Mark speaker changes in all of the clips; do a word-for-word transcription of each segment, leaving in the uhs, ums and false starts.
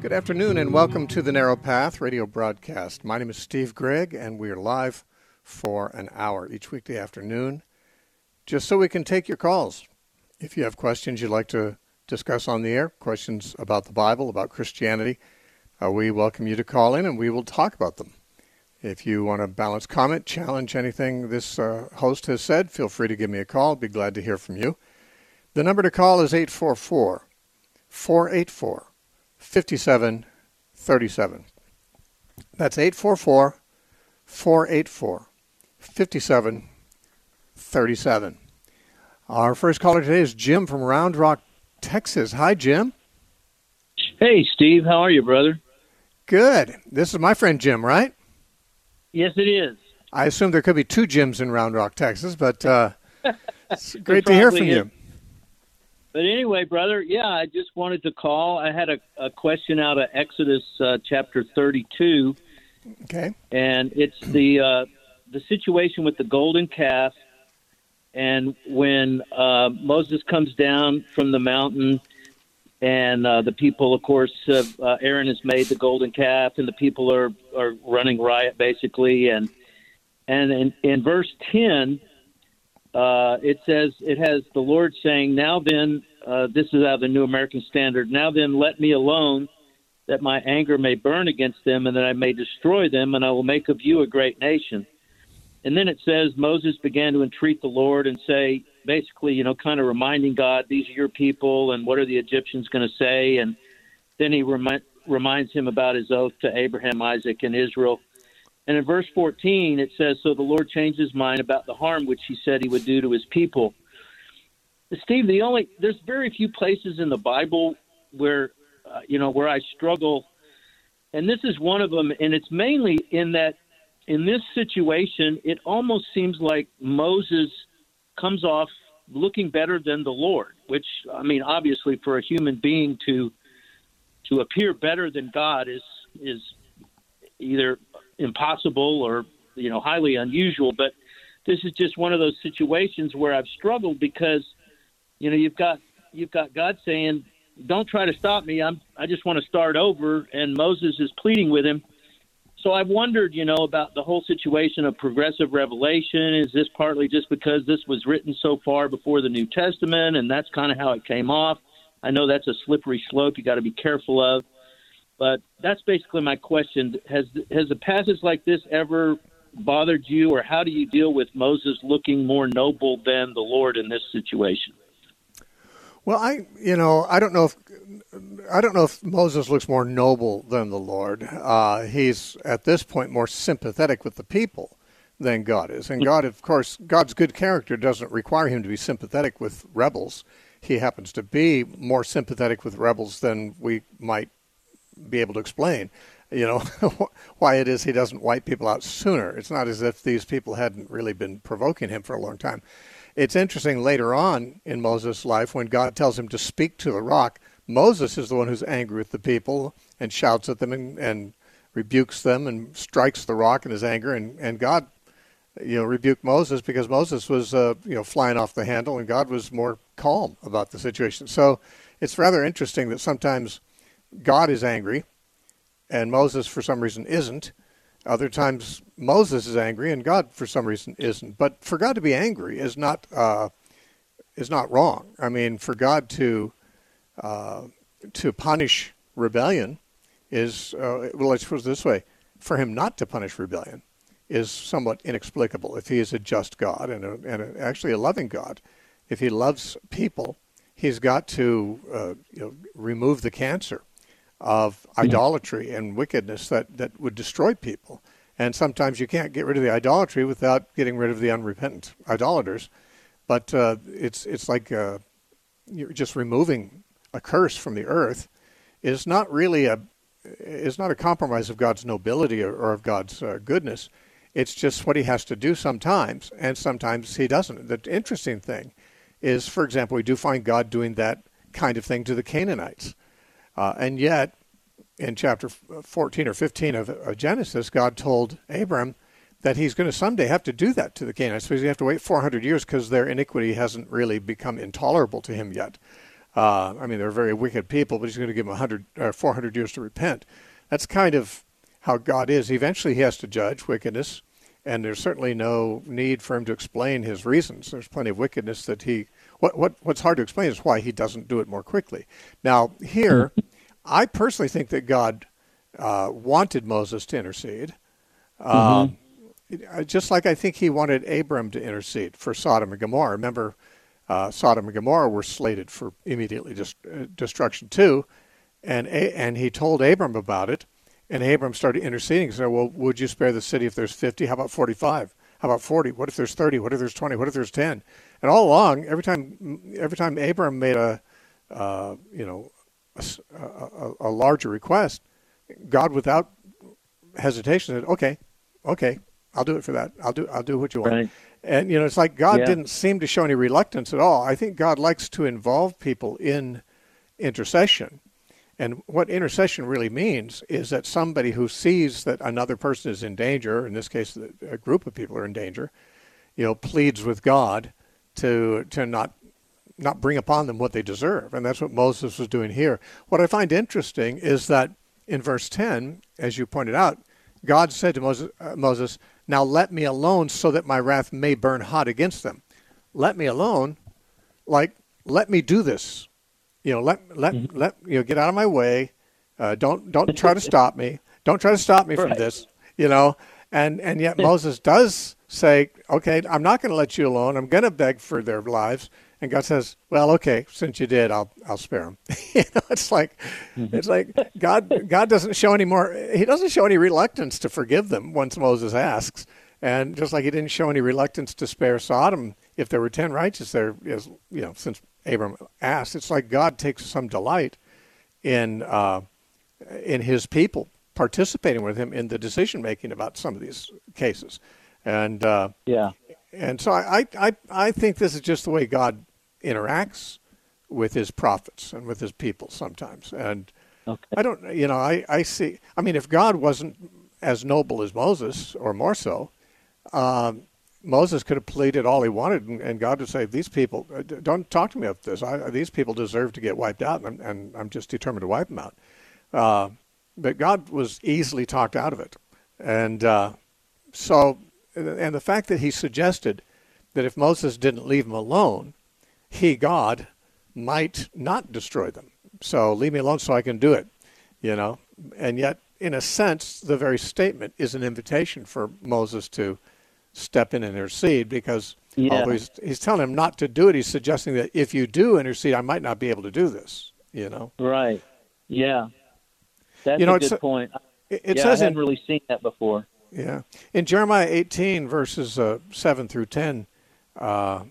Speaker 1: Good afternoon and welcome to the Narrow Path radio broadcast. My name is Steve Gregg and we are live for an hour each weekday afternoon just so we can take your calls. If you have questions you'd like to discuss on the air, questions about the Bible, about Christianity, uh, we welcome you to call in and we will talk about them. If you want to balance comment, challenge anything this uh, host has said, feel free to give me a call. I'll be glad to hear from you. The number to call is eight four four, four eight four, five seven three seven. That's eight four four, four eight four, five seven three seven. Our first caller today is Jim from Round Rock, Texas. Hi, Jim.
Speaker 2: Hey, Steve. How are you, brother?
Speaker 1: Good. This is my friend Jim, right?
Speaker 2: Yes, it is.
Speaker 1: I assume there could be two Jims in Round Rock, Texas, but uh, it's great to hear from
Speaker 2: is.
Speaker 1: you.
Speaker 2: But anyway, brother, yeah, I just wanted to call. I had a, a question out of Exodus uh, chapter thirty-two.
Speaker 1: Okay.
Speaker 2: And it's the uh, the situation with the golden calf. And when uh, Moses comes down from the mountain and uh, the people, of course, uh, uh, Aaron has made the golden calf and the people are, are running riot, basically. And, and in, in verse ten, Uh, it says, it has the Lord saying, now then, uh, this is out of the New American Standard, now then let me alone that my anger may burn against them and that I may destroy them, and I will make of you a great nation. And then it says Moses began to entreat the Lord and say, basically, you know, kind of reminding God, these are your people, and what are the Egyptians going to say? And then he remi- reminds him about his oath to Abraham, Isaac, and Israel. And in verse fourteen, it says, so the Lord changed his mind about the harm which he said he would do to his people. Steve, the only there's very few places in the Bible where, uh, you know, where I struggle. And this is one of them. And it's mainly in that in this situation, it almost seems like Moses comes off looking better than the Lord, which, I mean, obviously for a human being to to appear better than God is is either impossible or, you know, highly unusual. But this is just one of those situations where I've struggled because, you know, you've got you've got God saying, don't try to stop me. I'm I just want to start over. And Moses is pleading with him. So I've wondered, you know, about the whole situation of progressive revelation. Is this partly just because this was written so far before the New Testament and that's kind of how it came off? I know that's a slippery slope you got to be careful of. But that's basically my question. Has has a passage like this ever bothered you, or how do you deal with Moses looking more noble than the Lord in this situation?
Speaker 1: Well, I you know I don't know if I don't know if Moses looks more noble than the Lord. Uh, he's at this point more sympathetic with the people than God is, and God, of course, God's good character doesn't require him to be sympathetic with rebels. He happens to be more sympathetic with rebels than we might be able to explain, you know, why it is he doesn't wipe people out sooner. It's not as if these people hadn't really been provoking him for a long time. It's interesting later on in Moses' life when God tells him to speak to the rock, Moses is the one who's angry with the people and shouts at them and, and rebukes them and strikes the rock in his anger. And, and God, you know, rebuked Moses because Moses was, uh, you know, flying off the handle and God was more calm about the situation. So it's rather interesting that sometimes God is angry, and Moses, for some reason, isn't. Other times, Moses is angry, and God, for some reason, isn't. But for God to be angry is not uh, is not wrong. I mean, for God to uh, to punish rebellion is, uh, well, let's put it this way: for Him not to punish rebellion is somewhat inexplicable. If He is a just God and, a, and a, actually a loving God, if He loves people, He's got to uh, you know, remove the cancer of idolatry and wickedness that, that would destroy people. And sometimes you can't get rid of the idolatry without getting rid of the unrepentant idolaters. But uh, it's it's like uh, you're just removing a curse from the earth is not really a is not a compromise of God's nobility or, or of God's uh, goodness. It's just what He has to do sometimes, and sometimes He doesn't. The interesting thing is, for example, we do find God doing that kind of thing to the Canaanites. Uh, and yet, in chapter fourteen or fifteen of uh, Genesis, God told Abram that he's going to someday have to do that to the Canaanites. So he's going to have to wait four hundred years because their iniquity hasn't really become intolerable to him yet. Uh, I mean, they're very wicked people, but he's going to give them one hundred or four hundred years to repent. That's kind of how God is. Eventually, he has to judge wickedness, and there's certainly no need for him to explain his reasons. There's plenty of wickedness that he. What what what's hard to explain is why he doesn't do it more quickly. Now, here, I personally think that God uh, wanted Moses to intercede, uh, mm-hmm. just like I think he wanted Abram to intercede for Sodom and Gomorrah. Remember, uh, Sodom and Gomorrah were slated for immediately just, uh, destruction too, and and he told Abram about it. And Abram started interceding. He said, well, would you spare the city if there's fifty? How about forty-five? How about forty? What if there's thirty? What if there's twenty? What if there's ten? And all along, every time every time Abram made a, uh, you know, a, a, a larger request, God, without hesitation, said, okay, okay, I'll do it for that. I'll do I'll do what you want. Right. And, you know, it's like God yeah. didn't seem to show any reluctance at all. I think God likes to involve people in intercession. And what intercession really means is that somebody who sees that another person is in danger, in this case, a group of people are in danger, you know, pleads with God to to not not bring upon them what they deserve. And that's what Moses was doing here. What I find interesting is that in verse ten, as you pointed out, God said to Moses, uh, Moses, now let me alone so that my wrath may burn hot against them. Let me alone, like, let me do this. You know, let let mm-hmm. let you know, get out of my way. Uh, don't don't try to stop me. Don't try to stop me right. from this. You know, and and yet Moses does say, okay, I'm not going to let you alone. I'm going to beg for their lives. And God says, well, okay, since you did, I'll I'll spare them. you know, it's like mm-hmm. it's like God God doesn't show any more. He doesn't show any reluctance to forgive them once Moses asks, and just like he didn't show any reluctance to spare Sodom if there were ten righteous there, as you know, since Abram asked. It's like God takes some delight in uh, in his people participating with him in the decision making about some of these cases, and uh,
Speaker 2: yeah,
Speaker 1: and so I, I I think this is just the way God interacts with his prophets and with his people sometimes. And okay. I don't, you know, I I see. I mean, if God wasn't as noble as Moses, or more so, um, Moses could have pleaded all he wanted, and, and God would say, these people, don't talk to me about this. I, these people deserve to get wiped out, and, and I'm just determined to wipe them out. Uh, but God was easily talked out of it. And uh, so, and the fact that he suggested that if Moses didn't leave them alone, he, God, might not destroy them. So leave me alone so I can do it, you know. And yet, in a sense, the very statement is an invitation for Moses to step in and intercede, because yeah. although he's, he's telling him not to do it, he's suggesting that if you do intercede, I might not be able to do this, you know?
Speaker 2: Right. Yeah. That's
Speaker 1: you know,
Speaker 2: a good point.
Speaker 1: It, it
Speaker 2: yeah,
Speaker 1: says
Speaker 2: I hadn't
Speaker 1: in,
Speaker 2: really seen that before.
Speaker 1: Yeah. In Jeremiah eighteen, verses uh, seven through ten, uh,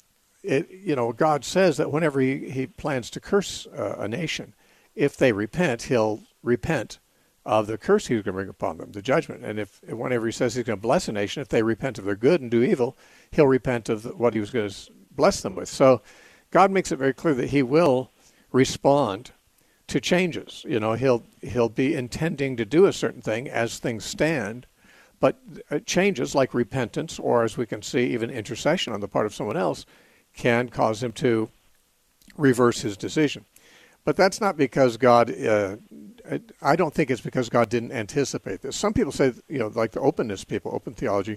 Speaker 1: it, you know, God says that whenever he, he plans to curse uh, a nation, if they repent, he'll repent of the curse he's going to bring upon them, the judgment. And if whenever he says he's going to bless a nation, if they repent of their good and do evil, he'll repent of what he was going to bless them with. So God makes it very clear that he will respond to changes. You know, he'll he'll be intending to do a certain thing as things stand, but changes like repentance, or as we can see, even intercession on the part of someone else, can cause him to reverse his decision. But that's not because God, uh, I don't think it's because God didn't anticipate this. Some people say, you know, like the openness people, open theology,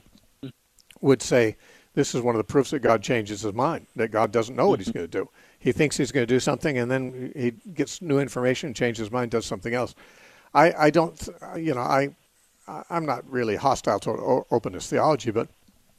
Speaker 1: would say this is one of the proofs that God changes his mind, that God doesn't know what he's going to do. He thinks he's going to do something, and then he gets new information, changes his mind, does something else. I, I don't, you know, I, I'm not really hostile to openness theology, but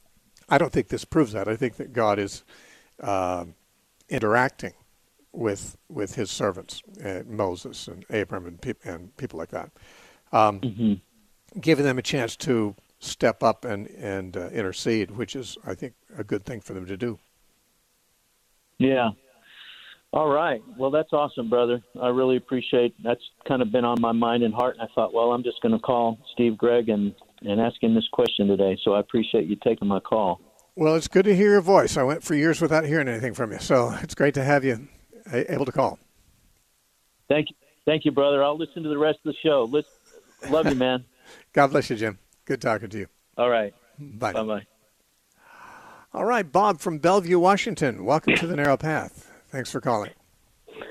Speaker 1: I don't think this proves that. I think that God is uh, interacting with with his servants, uh, Moses and Abram and, pe- and people like that, um, mm-hmm. giving them a chance to step up and, and uh, intercede, which is, I think, a good thing for them to do.
Speaker 2: Yeah. All right. Well, that's awesome, brother. I really appreciate that's kind of been on my mind and heart. And I thought, well, I'm just going to call Steve Gregg and, and ask him this question today. So I appreciate you taking my call.
Speaker 1: Well, it's good to hear your voice. I went for years without hearing anything from you. So it's great to have you able to call.
Speaker 2: Thank you. Thank you, brother. I'll listen to the rest of the show. Listen, love you, man.
Speaker 1: God bless you, Jim. Good talking to you.
Speaker 2: All right.
Speaker 1: Bye.
Speaker 2: Bye-bye.
Speaker 1: All right, Bob from Bellevue, Washington. Welcome to the Narrow Path. Thanks for calling.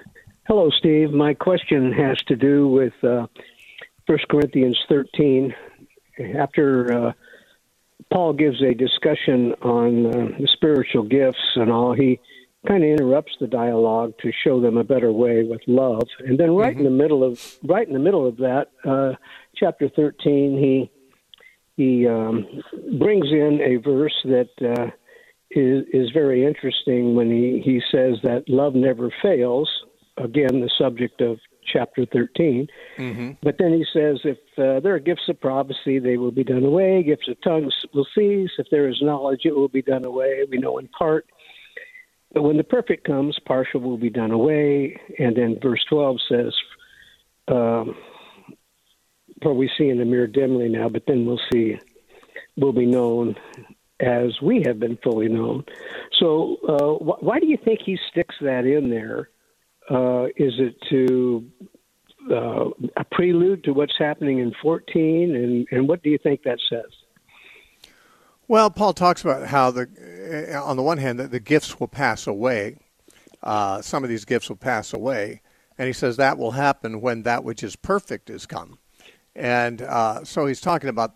Speaker 3: Hello, Steve. My question has to do with uh, First Corinthians thirteen. After uh, Paul gives a discussion on uh, the spiritual gifts and all, he kind of interrupts the dialogue to show them a better way with love. And then right mm-hmm. in the middle of right in the middle of that, uh, chapter thirteen, he he um, brings in a verse that uh, is is very interesting when he, he says that love never fails. Again, the subject of chapter thirteen. Mm-hmm. But then he says, if uh, there are gifts of prophecy, they will be done away. Gifts of tongues will cease. If there is knowledge, it will be done away. We know in part. But when the perfect comes, partial will be done away. And then verse twelve says, um, for we see in the mirror dimly now, but then we'll see, will be known as we have been fully known. So uh, wh- why do you think he sticks that in there? Uh, is it to uh, a prelude to what's happening in fourteen, and, and what do you think that says?
Speaker 1: Well, Paul talks about how, the, on the one hand, that the gifts will pass away. Uh, some of these gifts will pass away, and he says that will happen when that which is perfect is come. And uh, so he's talking about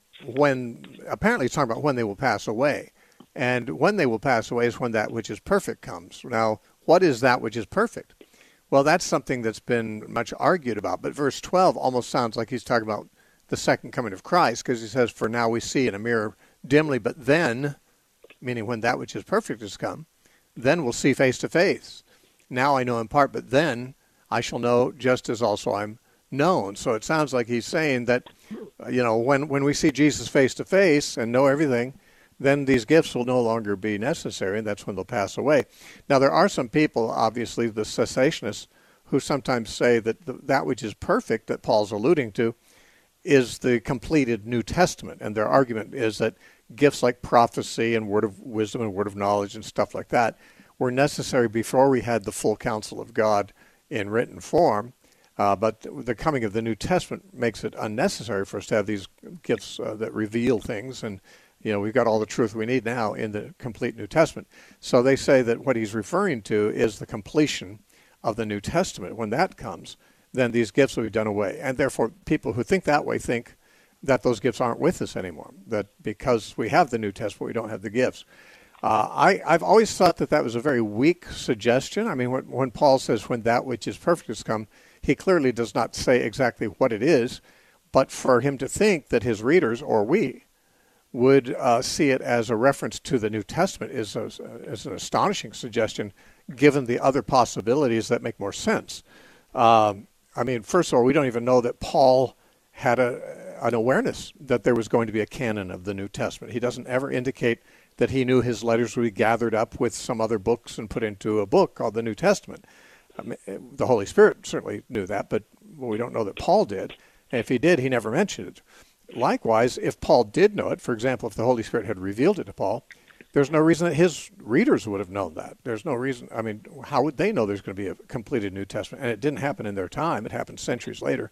Speaker 1: when, apparently he's talking about when they will pass away. And when they will pass away is when that which is perfect comes. Now, what is that which is perfect? Well, that's something that's been much argued about. But verse twelve almost sounds like he's talking about the second coming of Christ, because he says, for now we see in a mirror dimly, but then, meaning when that which is perfect has come, then we'll see face to face. Now I know in part, but then I shall know just as also I'm known. So it sounds like he's saying that, you know, when, when we see Jesus face to face and know everything, then these gifts will no longer be necessary, and that's when they'll pass away. Now, there are some people, obviously, the cessationists, who sometimes say that the, that which is perfect that Paul's alluding to is the completed New Testament, and their argument is that gifts like prophecy and word of wisdom and word of knowledge and stuff like that were necessary before we had the full counsel of God in written form, uh, but the coming of the New Testament makes it unnecessary for us to have these gifts uh, that reveal things, and you know, we've got all the truth we need now in the complete New Testament. So they say that what he's referring to is the completion of the New Testament. When that comes, then these gifts will be done away. And therefore, people who think that way think that those gifts aren't with us anymore, that because we have the New Testament, we don't have the gifts. Uh, I, I've always thought that that was a very weak suggestion. I mean, when, when Paul says, when that which is perfect has come, he clearly does not say exactly what it is, but for him to think that his readers, or we, would uh, see it as a reference to the New Testament is, a, is an astonishing suggestion, given the other possibilities that make more sense. Um, I mean, first of all, we don't even know that Paul had a, an awareness that there was going to be a canon of the New Testament. He doesn't ever indicate that he knew his letters would be gathered up with some other books and put into a book called the New Testament. I mean, the Holy Spirit certainly knew that, but we don't know that Paul did. And if he did, he never mentioned it. Likewise, if Paul did know it, for example, if the Holy Spirit had revealed it to Paul, there's no reason that his readers would have known that. There's no reason. I mean, how would they know there's going to be a completed New Testament? And it didn't happen in their time. It happened centuries later.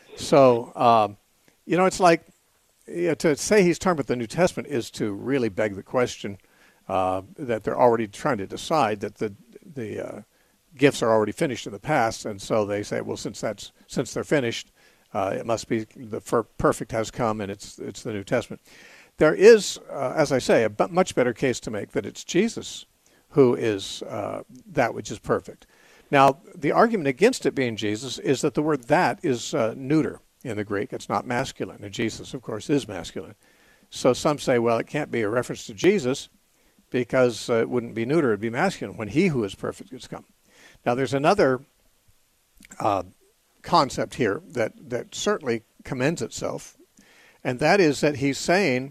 Speaker 1: So, um, you know, it's like, you know, to say he's talking about the New Testament is to really beg the question uh, that they're already trying to decide that the the uh, gifts are already finished in the past. And so they say, well, since that's since they're finished, Uh, it must be the perfect has come, and it's it's the New Testament. There is, uh, as I say, a b- much better case to make that it's Jesus who is uh, that which is perfect. Now, the argument against it being Jesus is that the word that is uh, neuter in the Greek. It's not masculine, and Jesus, of course, is masculine. So some say, well, it can't be a reference to Jesus because uh, it wouldn't be neuter, it would be masculine, when he who is perfect has come. Now, there's another uh, concept here that, that certainly commends itself, and that is that he's saying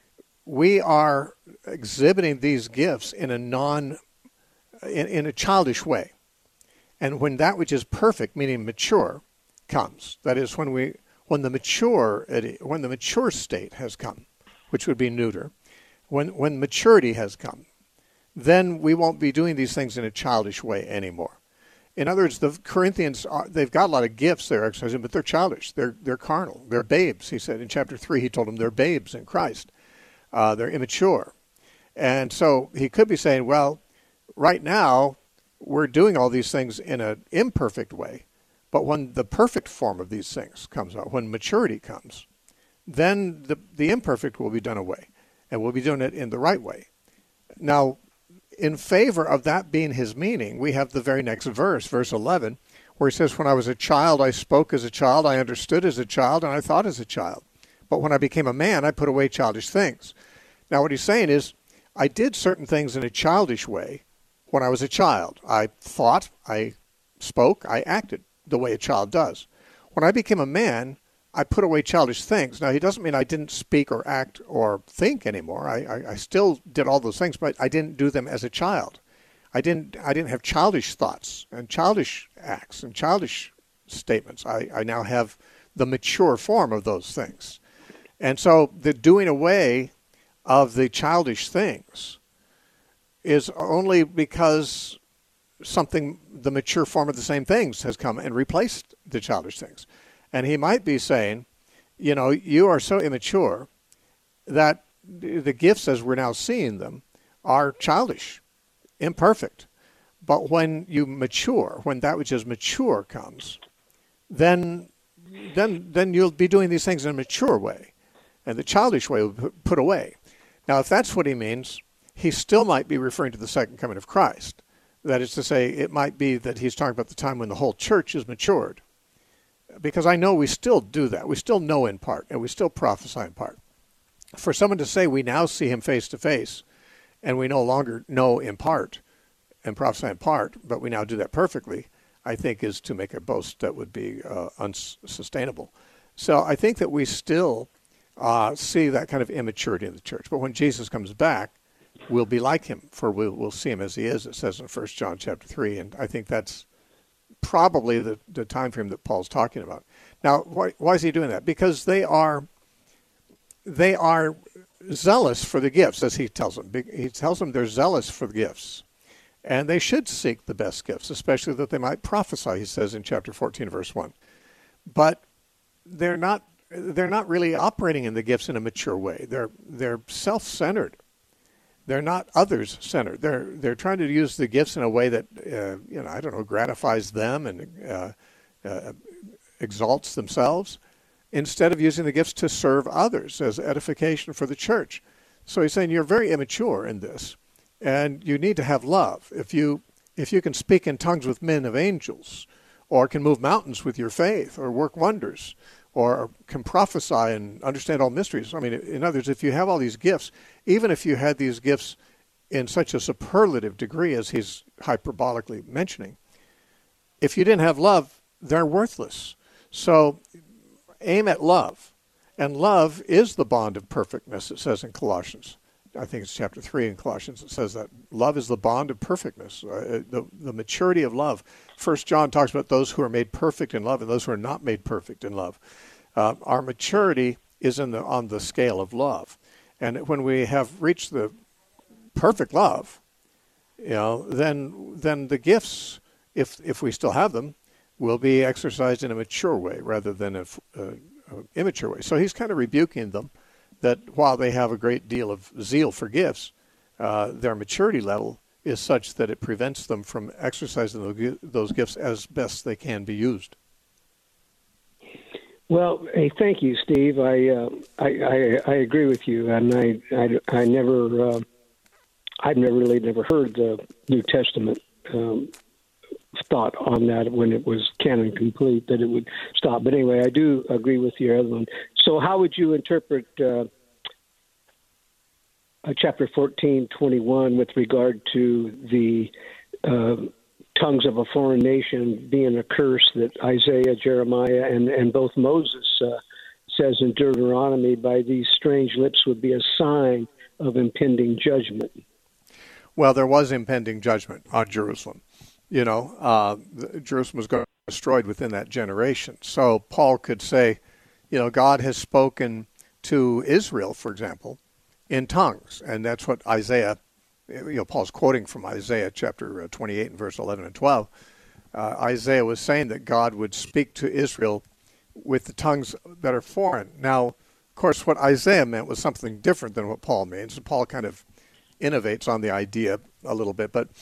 Speaker 1: we are exhibiting these gifts in a non, in, in a childish way. And when that which is perfect, meaning mature, comes, that is when we, when the mature, when the mature state has come, which would be neuter, when when maturity has come, then we won't be doing these things in a childish way anymore. In other words, the Corinthians, are, they've got a lot of gifts they're exercising, but they're childish. They're they're carnal. They're babes, he said. In chapter three, he told them they're babes in Christ. Uh, they're immature. And so he could be saying, well, right now, we're doing all these things in an imperfect way. But when the perfect form of these things comes out, when maturity comes, then the, the imperfect will be done away, and we'll be doing it in the right way. Now, in favor of that being his meaning, we have the very next verse, verse eleven, where he says, when I was a child, I spoke as a child, I understood as a child, and I thought as a child. But when I became a man, I put away childish things. Now, what he's saying is, I did certain things in a childish way when I was a child. I thought, I spoke, I acted the way a child does. When I became a man, I put away childish things. Now, he doesn't mean I didn't speak or act or think anymore. I, I, I still did all those things, but I didn't do them as a child. I didn't I didn't have childish thoughts and childish acts and childish statements. I, I now have the mature form of those things. And so the doing away of the childish things is only because something, the mature form of the same things has come and replaced the childish things. And he might be saying, you know, you are so immature that the gifts as we're now seeing them are childish, imperfect. But when you mature, when that which is mature comes, then then then you'll be doing these things in a mature way. And the childish way will be put away. Now, if that's what he means, he still might be referring to the second coming of Christ. That is to say, it might be that he's talking about the time when the whole church is matured. Because I know we still do that. We still know in part, and we still prophesy in part. For someone to say we now see him face to face, and we no longer know in part and prophesy in part, but we now do that perfectly, I think is to make a boast that would be uh, unsustainable. So I think that we still uh, see that kind of immaturity in the church. But when Jesus comes back, we'll be like him, for we'll, we'll see him as he is, it says in First John chapter three. And I think that's probably the, the time frame that Paul's talking about. Now, why, why is he doing that? Because they are they are zealous for the gifts, as he tells them. He tells them they're zealous for the gifts. And they should seek the best gifts, especially that they might prophesy, he says in chapter fourteen, verse one. But they're not they're not really operating in the gifts in a mature way. They're they're self-centered. They're not others-centered. They're they're trying to use the gifts in a way that uh, you know I don't know gratifies them and uh, uh, exalts themselves, instead of using the gifts to serve others as edification for the church. So he's saying you're very immature in this, and you need to have love. If you if you can speak in tongues with men of angels, or can move mountains with your faith, or work wonders, or can prophesy and understand all mysteries. I mean, in other words, if you have all these gifts, even if you had these gifts in such a superlative degree as he's hyperbolically mentioning, if you didn't have love, they're worthless. So aim at love. And love is the bond of perfectness, it says in Colossians. I think it's chapter three in Colossians. It says that love is the bond of perfectness, uh, the, the maturity of love. First John talks about those who are made perfect in love and those who are not made perfect in love. Uh, our maturity is in the on the scale of love. And when we have reached the perfect love, you know, then then the gifts, if if we still have them, will be exercised in a mature way rather than a, a, a immature way. So he's kind of rebuking them that while they have a great deal of zeal for gifts, uh, their maturity level is such that it prevents them from exercising those gifts as best they can be used.
Speaker 3: Well, hey, thank you, Steve. I uh, I, I I agree with you, and I I, I never uh, I've never really never heard the New Testament um, thought on that when it was canon complete that it would stop. But anyway, I do agree with your other one. So, how would you interpret uh, uh, chapter fourteen twenty-one with regard to the uh, tongues of a foreign nation being a curse that Isaiah, Jeremiah, and, and both Moses uh, says in Deuteronomy, by these strange lips would be a sign of impending judgment?
Speaker 1: Well, there was impending judgment on Jerusalem. You know, uh, Jerusalem was going to be destroyed within that generation. So Paul could say, you know, God has spoken to Israel, for example, in tongues. And that's what Isaiah, you know, Paul's quoting from Isaiah chapter twenty-eight and verse eleven and twelve. Uh, Isaiah was saying that God would speak to Israel with the tongues that are foreign. Now, of course, what Isaiah meant was something different than what Paul means. And Paul kind of innovates on the idea a little bit. But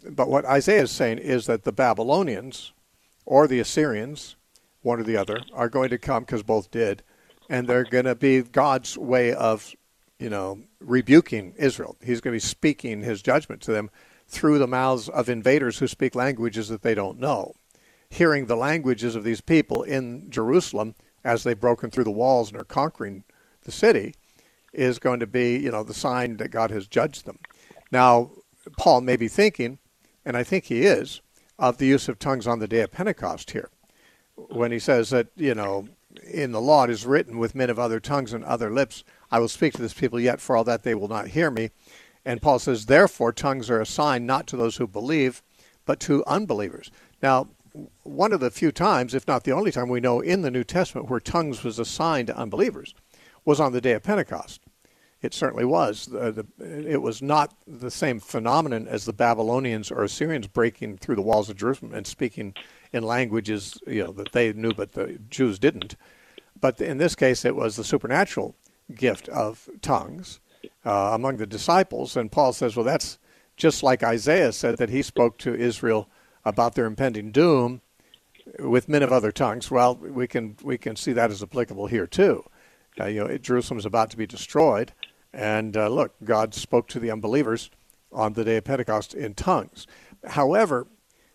Speaker 1: but what Isaiah is saying is that the Babylonians or the Assyrians, one or the other, are going to come, because both did, and they're going to be God's way of, you know, rebuking Israel. He's going to be speaking his judgment to them through the mouths of invaders who speak languages that they don't know. Hearing the languages of these people in Jerusalem as they've broken through the walls and are conquering the city is going to be, you know, the sign that God has judged them. Now, Paul may be thinking, and I think he is, of the use of tongues on the day of Pentecost here, when he says that, you know, in the law it is written, with men of other tongues and other lips, I will speak to this people, yet for all that they will not hear me. And Paul says, therefore, tongues are a sign not to those who believe, but to unbelievers. Now, one of the few times, if not the only time we know in the New Testament where tongues was a sign to unbelievers was on the day of Pentecost. It certainly was. The, the, it was not the same phenomenon as the Babylonians or Assyrians breaking through the walls of Jerusalem and speaking in languages, you know, that they knew but the Jews didn't. But in this case, it was the supernatural gift of tongues uh, among the disciples. And Paul says, well, that's just like Isaiah said that he spoke to Israel about their impending doom with men of other tongues. Well, we can we can see that as applicable here too. Uh, you know, it, Jerusalem is about to be destroyed, and uh, look, God spoke to the unbelievers on the day of Pentecost in tongues. However,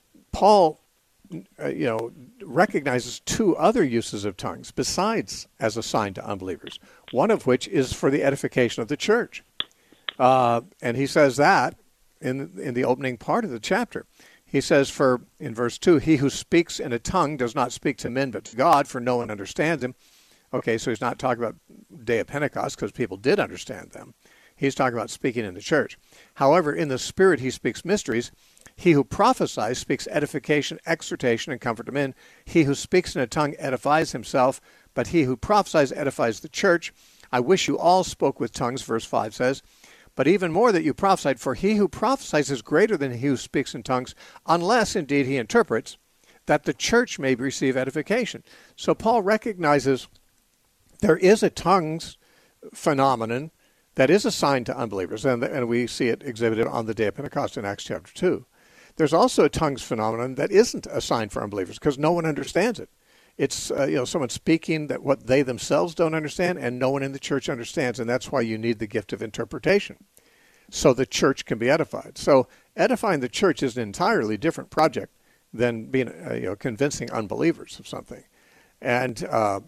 Speaker 1: Paul, uh, you know, recognizes two other uses of tongues besides as a sign to unbelievers. One of which is for the edification of the church, uh, and he says that in in the opening part of the chapter. He says, for in verse two, he who speaks in a tongue does not speak to men but to God, for no one understands him. Okay, so he's not talking about day of Pentecost because people did understand them. He's talking about speaking in the church. However, in the Spirit he speaks mysteries. He who prophesies speaks edification, exhortation, and comfort to men. He who speaks in a tongue edifies himself, but he who prophesies edifies the church. I wish you all spoke with tongues, verse five says. But even more that you prophesied, for he who prophesies is greater than he who speaks in tongues, unless indeed he interprets, that the church may receive edification. So Paul recognizes there is a tongues phenomenon that is a sign to unbelievers, and, and we see it exhibited on the day of Pentecost in Acts chapter two. There's also a tongues phenomenon that isn't a sign for unbelievers because no one understands it. It's uh, you know someone speaking that what they themselves don't understand, and no one in the church understands, and that's why you need the gift of interpretation, so the church can be edified. So edifying the church is an entirely different project than being uh, you know convincing unbelievers of something. And uh,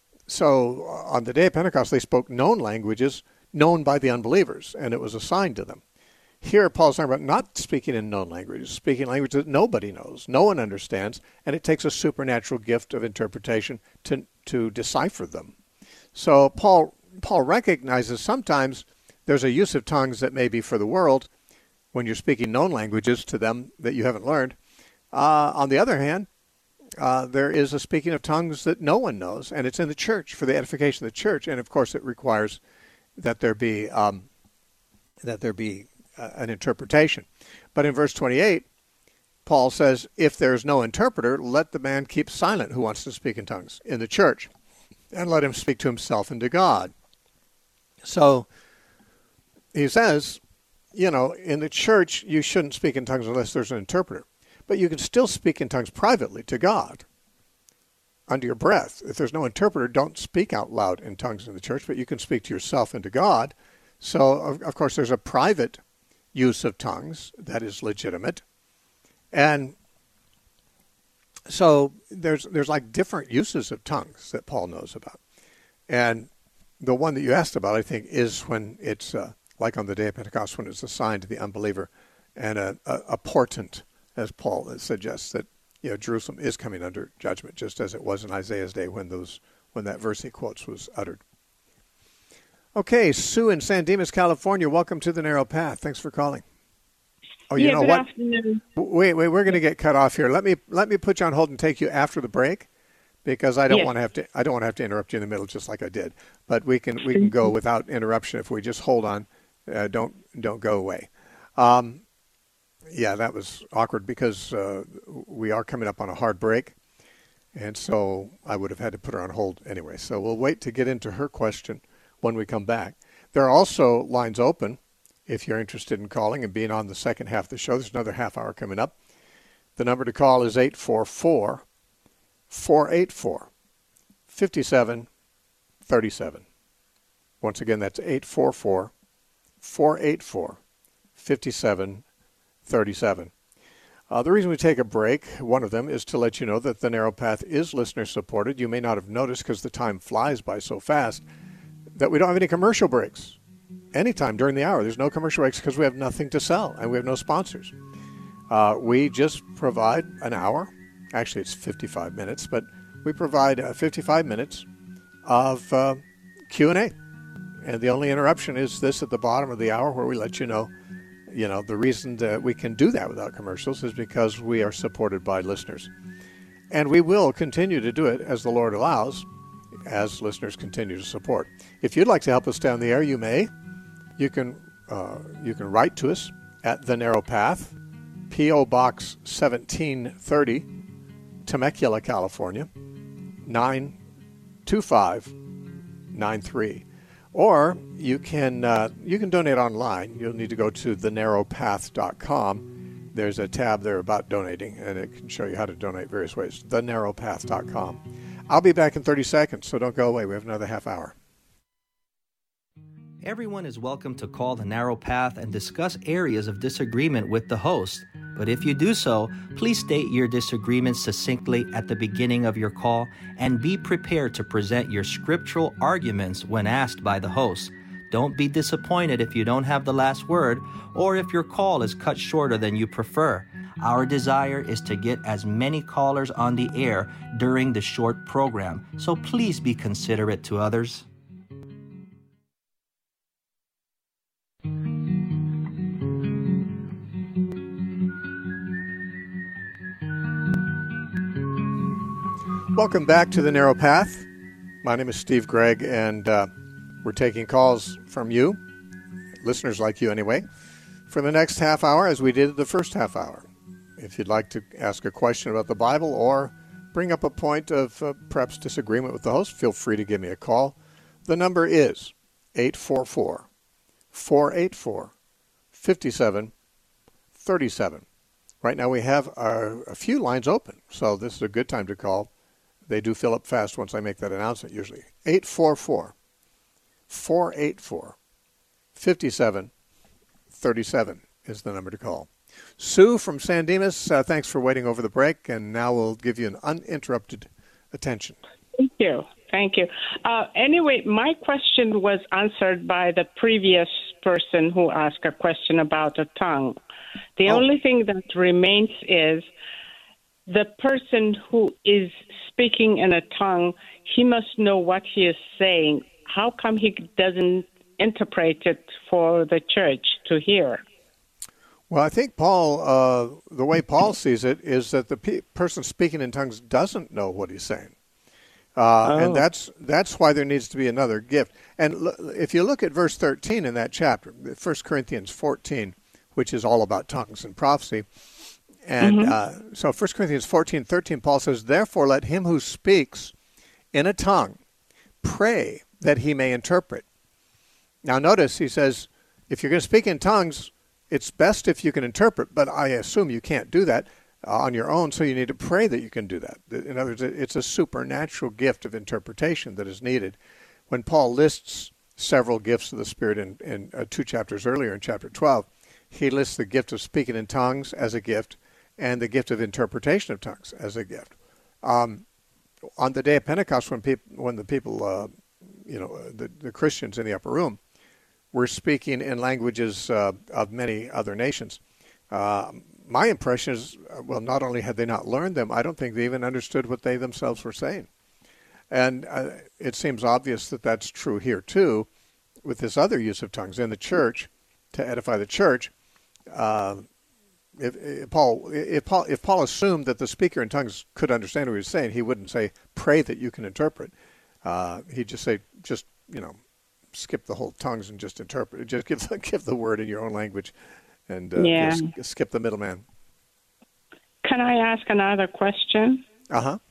Speaker 1: so on the day of Pentecost, they spoke known languages known by the unbelievers, and it was assigned to them. Here, Paul's talking about not speaking in known languages, speaking languages that nobody knows, no one understands, and it takes a supernatural gift of interpretation to to decipher them. So Paul Paul recognizes sometimes there's a use of tongues that may be for the world when you're speaking known languages to them that you haven't learned. Uh, on the other hand, uh, there is a speaking of tongues that no one knows, and it's in the church for the edification of the church, and of course it requires that there be um, that there be an interpretation. But in verse twenty-eight, Paul says, if there is no interpreter, let the man keep silent who wants to speak in tongues in the church, and let him speak to himself and to God. So he says, you know, in the church, you shouldn't speak in tongues unless there's an interpreter. But you can still speak in tongues privately to God under your breath. If there's no interpreter, don't speak out loud in tongues in the church, but you can speak to yourself and to God. So, of, of course, there's a private use of tongues that is legitimate, and so there's there's like different uses of tongues that Paul knows about, and the one that you asked about, I think, is when it's uh, like on the day of Pentecost, when it's assigned to the unbeliever, and a, a, a portent, as Paul suggests, that you know Jerusalem is coming under judgment, just as it was in Isaiah's day when those when that verse he quotes was uttered. Okay, Sue in San Dimas, California. Welcome to the Narrow Path. Thanks for calling. Oh, you
Speaker 4: yeah,
Speaker 1: know
Speaker 4: good
Speaker 1: what?
Speaker 4: Afternoon.
Speaker 1: Wait, wait. We're going to get cut off here. Let me let me put you on hold and take you after the break, because I don't
Speaker 4: Yes.
Speaker 1: want to have to. I don't want to have to interrupt you in the middle, just like I did. But we can we can go without interruption if we just hold on. Uh, don't don't go away. Um, yeah, that was awkward because uh, we are coming up on a hard break, and so I would have had to put her on hold anyway. So we'll wait to get into her question when we come back. There are also lines open if you're interested in calling and being on the second half of the show. There's another half hour coming up. The number to call is eight four four, four eight four, five seven three seven. Once again, that's eight four four, four eight four, five seven three seven. Uh, the reason we take a break, one of them, is to let you know that The Narrow Path is listener-supported. You may not have noticed, because the time flies by so fast, that we don't have any commercial breaks. Anytime during the hour, there's no commercial breaks because we have nothing to sell and we have no sponsors. Uh, we just provide an hour. Actually, it's fifty-five minutes, but we provide uh, fifty-five minutes of uh, Q and A. And the only interruption is this at the bottom of the hour, where we let you know, you know, the reason that we can do that without commercials is because we are supported by listeners. And we will continue to do it as the Lord allows, as listeners continue to support. If you'd like to help us stay on the air, you may. You can uh, you can write to us at The Narrow Path, P O. Box seventeen thirty, Temecula, California, nine two five nine three. Or you can uh, you can donate online. You'll need to go to the narrow path dot com. There's a tab there about donating, and it can show you how to donate various ways. the narrow path dot com. I'll be back in thirty seconds, so don't go away. We have another half hour.
Speaker 4: Everyone is welcome to call The Narrow Path and discuss areas of disagreement with the host. But if you do so, please state your disagreement succinctly at the beginning of your call and be prepared to present your scriptural arguments when asked by the host. Don't be disappointed if you don't have the last word or if your call is cut shorter than you prefer. Our desire is to get as many callers on the air during the short program, so please be considerate to others.
Speaker 1: Welcome back to The Narrow Path. My name is Steve Gregg, and uh, we're taking calls from you, listeners like you anyway, for the next half hour, as we did the first half hour. If you'd like to ask a question about the Bible or bring up a point of uh, perhaps disagreement with the host, feel free to give me a call. The number is eight four four, four eight four, five seven three seven. Right now we have our, a few lines open, so this is a good time to call. They do fill up fast once I make that announcement, usually. eight four four, four eight four, five seven three seven is the number to call. Sue from San Dimas, uh, thanks for waiting over the break, and now we'll give you an uninterrupted attention.
Speaker 5: Thank you. Thank you. Uh, anyway, my question was answered by the previous person who asked a question about a tongue. The oh. only thing that remains is the person who is speaking in a tongue, he must know what he is saying. How come he doesn't interpret it for the church to hear?
Speaker 1: Well, I think Paul, uh, the way Paul sees it is that the pe- person speaking in tongues doesn't know what he's saying. Uh, oh. And that's that's why there needs to be another gift. And l- if you look at verse thirteen in that chapter, First Corinthians fourteen, which is all about tongues and prophecy, and mm-hmm. uh, so First Corinthians fourteen thirteen, Paul says, "Therefore let him who speaks in a tongue pray that he may interpret." Now notice he says, if you're going to speak in tongues, it's best if you can interpret, but I assume you can't do that uh, on your own, so you need to pray that you can do that. In other words, it's a supernatural gift of interpretation that is needed. When Paul lists several gifts of the Spirit in, in uh, two chapters earlier, in chapter twelve, he lists the gift of speaking in tongues as a gift and the gift of interpretation of tongues as a gift. Um, on the day of Pentecost, when people, when the people, uh, you know, the, the Christians in the upper room were speaking in languages uh, of many other nations, uh, my impression is, well, not only had they not learned them, I don't think they even understood what they themselves were saying. And uh, it seems obvious that that's true here, too, with this other use of tongues in the church, to edify the church. Uh, if, if Paul if Paul if Paul assumed that the speaker in tongues could understand what he was saying, he wouldn't say, "Pray that you can interpret." Uh, he'd just say, "Just you know, skip the whole tongues and just interpret. Just give the, give the word in your own language, and uh,
Speaker 5: yeah.
Speaker 1: just skip the middleman."
Speaker 5: Can I ask another question?
Speaker 1: Uh huh.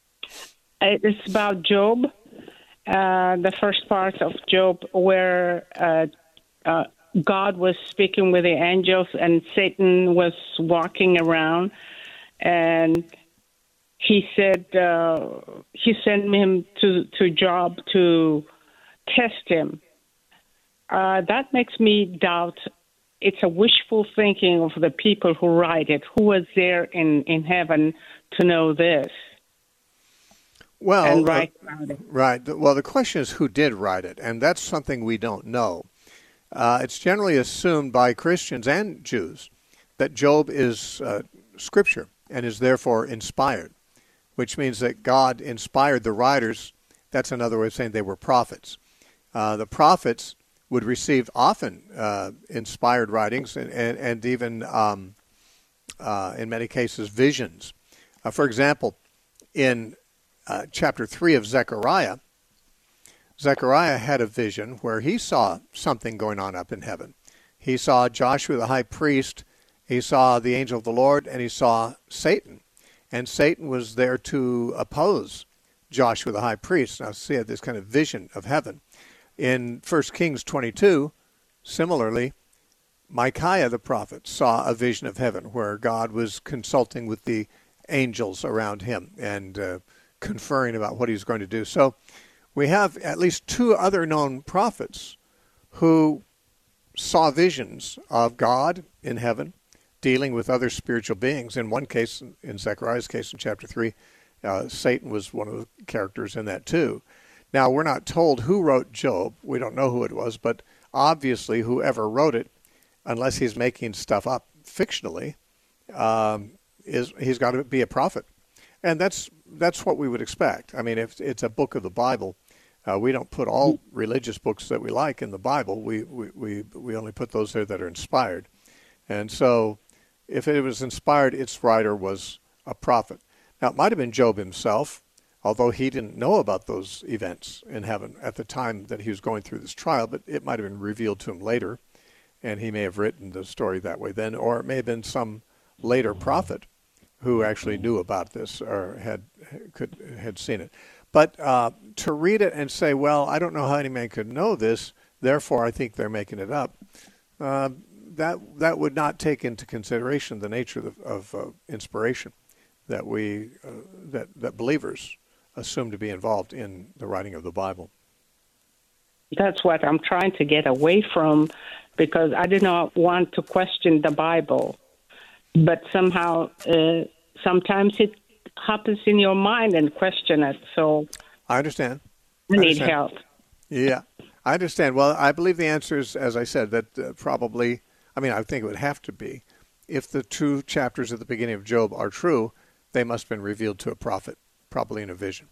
Speaker 5: It's about Job, uh, the first part of Job, where uh, uh, God was speaking with the angels and Satan was walking around, and he said uh, he sent him to, to Job to test him. Uh, that makes me doubt it's a wishful thinking of the people who write it. Who was there in, in heaven to know this?
Speaker 1: Well,
Speaker 5: and write
Speaker 1: uh,
Speaker 5: about it?
Speaker 1: Right. Well, the question is who did write it, and that's something we don't know. Uh, it's generally assumed by Christians and Jews that Job is uh, Scripture and is therefore inspired, which means that God inspired the writers. That's another way of saying they were prophets. Uh, the prophets would receive often uh, inspired writings and, and, and even, um, uh, in many cases, visions. Uh, for example, in uh, chapter three of Zechariah, Zechariah had a vision where he saw something going on up in heaven. He saw Joshua the high priest, he saw the angel of the Lord, and he saw Satan. And Satan was there to oppose Joshua the high priest. Now, see, he had this kind of vision of heaven. In First Kings twenty-two, similarly, Micaiah the prophet saw a vision of heaven where God was consulting with the angels around him and uh, conferring about what he's going to do. So we have at least two other known prophets who saw visions of God in heaven dealing with other spiritual beings. In one case, in Zechariah's case in chapter three, uh, Satan was one of the characters in that too. Now, we're not told who wrote Job. We don't know who it was, but obviously whoever wrote it, unless he's making stuff up fictionally, um, is he's got to be a prophet. And that's that's what we would expect. I mean, if it's a book of the Bible, uh, we don't put all religious books that we like in the Bible. We, we, we, we only put those there that are inspired. And so if it was inspired, its writer was a prophet. Now, it might have been Job himself, although he didn't know about those events in heaven at the time that he was going through this trial, but it might have been revealed to him later, and he may have written the story that way then, or it may have been some later prophet who actually knew about this or had could had seen it. But uh, to read it and say, well, I don't know how any man could know this, therefore I think they're making it up, uh, that that would not take into consideration the nature of, of uh, inspiration that we uh, that that believers assumed to be involved in the writing of the Bible.
Speaker 5: That's what I'm trying to get away from, because I do not want to question the Bible. But somehow, uh, sometimes it happens in your mind and question it. So
Speaker 1: I understand.
Speaker 5: I
Speaker 1: I
Speaker 5: need
Speaker 1: understand.
Speaker 5: help.
Speaker 1: Yeah, I understand. Well, I believe the answer is, as I said, that uh, probably, I mean, I think it would have to be, if the two chapters at the beginning of Job are true, they must have been revealed to a prophet, probably in a vision.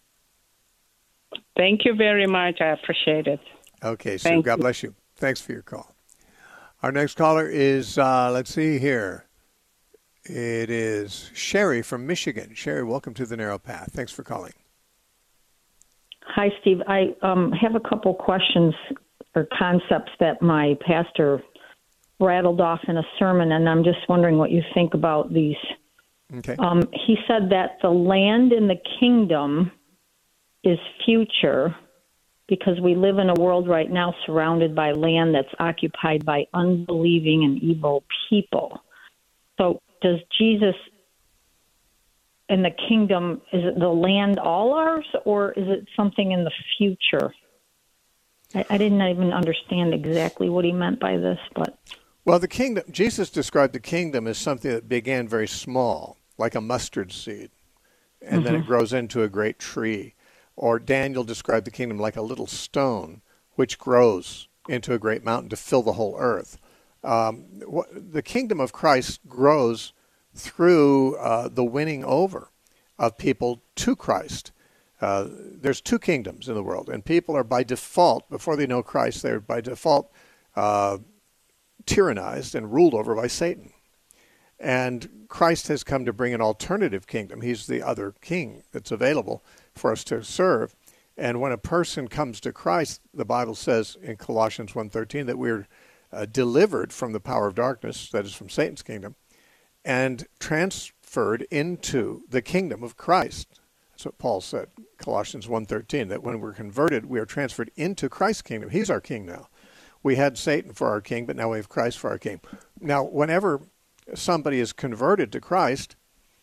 Speaker 5: Thank you very much. I appreciate it.
Speaker 1: Okay, so
Speaker 5: Thank
Speaker 1: God
Speaker 5: you.
Speaker 1: bless you. Thanks for your call. Our next caller is, uh, let's see here. It is Sherry from Michigan. Sherry, welcome to the Narrow Path. Thanks for calling.
Speaker 6: Hi, Steve. I um, have a couple questions or concepts that my pastor rattled off in a sermon, and I'm just wondering what you think about these.
Speaker 1: Okay.
Speaker 6: Um, he said that the land in the kingdom is future because we live in a world right now surrounded by land that's occupied by unbelieving and evil people. So does Jesus in the kingdom, is it the land all ours, or is it something in the future? I, I didn't even understand exactly what he meant by this, but...
Speaker 1: Well, the kingdom, Jesus described the kingdom as something that began very small, like a mustard seed, and mm-hmm. then it grows into a great tree. Or Daniel described the kingdom like a little stone, which grows into a great mountain to fill the whole earth. Um, the kingdom of Christ grows through uh, the winning over of people to Christ. Uh, there's two kingdoms in the world, and people are by default, before they know Christ, they're by default uh, tyrannized and ruled over by Satan. And Christ has come to bring an alternative kingdom. He's the other king that's available for us to serve. And when a person comes to Christ, the Bible says in Colossians one thirteen that we're uh, delivered from the power of darkness, that is from Satan's kingdom, and transferred into the kingdom of Christ. That's what Paul said, Colossians one thirteen, that when we're converted, we are transferred into Christ's kingdom. He's our king now. We had Satan for our king, but now we have Christ for our king. Now, whenever somebody is converted to Christ,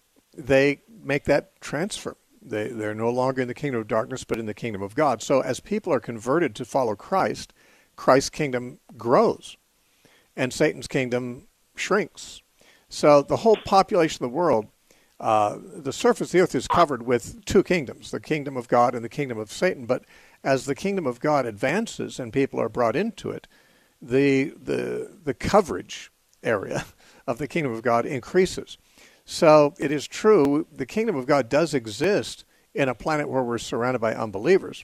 Speaker 1: they make that transfer. They, they're no longer in the kingdom of darkness, but in the kingdom of God. So as people are converted to follow Christ, Christ's kingdom grows, and Satan's kingdom shrinks. So the whole population of the world, uh, the surface of the earth is covered with two kingdoms, the kingdom of God and the kingdom of Satan. But as the kingdom of God advances and people are brought into it, the the the coverage area of the kingdom of God increases. So it is true, the kingdom of God does exist in a planet where we're surrounded by unbelievers.